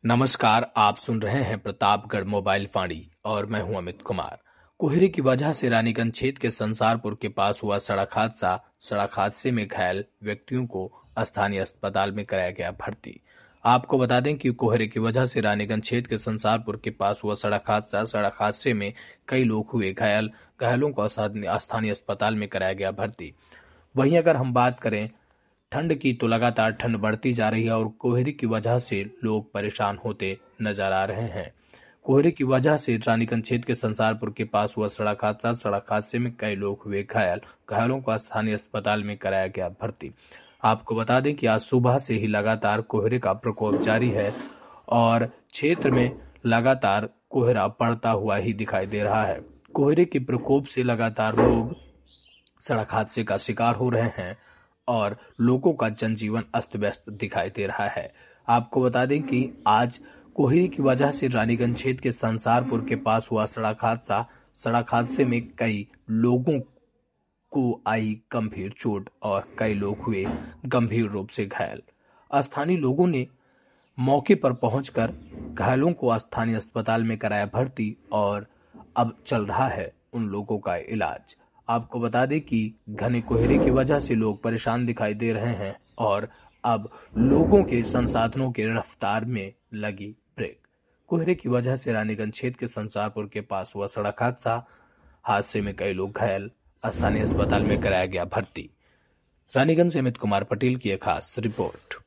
नमस्कार, आप सुन रहे हैं प्रतापगढ़ मोबाइल फाड़ी और मैं हूं अमित कुमार। कोहरे की वजह से रानीगंज क्षेत्र के संसारपुर के पास हुआ सड़क हादसे में घायल व्यक्तियों को स्थानीय अस्पताल में कराया गया भर्ती। आपको बता दें कि कोहरे की वजह से रानीगंज क्षेत्र के संसारपुर के पास हुआ सड़क हादसे में कई लोग हुए घायल। घायलों को स्थानीय अस्पताल में कराया गया भर्ती। वहीं अगर हम बात करें ठंड की, तो लगातार ठंड बढ़ती जा रही है और कोहरे की वजह से लोग परेशान होते नजर आ रहे हैं। कोहरे की वजह से रानीगंज क्षेत्र के संसारपुर के पास हुआ सड़क हादसे में कई लोग हुए घायल। घायलों को स्थानीय अस्पताल में कराया गया भर्ती। आपको बता दें कि आज सुबह से ही लगातार कोहरे का प्रकोप जारी है और क्षेत्र में लगातार कोहरा बढ़ता हुआ ही दिखाई दे रहा है। कोहरे के प्रकोप से लगातार लोग सड़क हादसे का शिकार हो रहे हैं और लोगों का जनजीवन अस्त व्यस्त दिखाई दे रहा है। आपको बता दें कि आज कोहरे की वजह से रानीगंज क्षेत्र के संसारपुर के पास हुआ सड़क हादसे में कई लोगों को आई गंभीर चोट और कई लोग हुए गंभीर रूप से घायल। स्थानीय लोगों ने मौके पर पहुंचकर घायलों को स्थानीय अस्पताल में कराया भर्ती और अब चल रहा है उन लोगों का इलाज। आपको बता दें कि घने कोहरे की वजह से लोग परेशान दिखाई दे रहे हैं और अब लोगों के संसाधनों के रफ्तार में लगी ब्रेक। कोहरे की वजह से रानीगंज क्षेत्र के संसारपुर के पास हुआ सड़क हादसे में कई लोग घायल। स्थानीय अस्पताल में कराया गया भर्ती। रानीगंज से अमित कुमार पटेल की एक खास रिपोर्ट।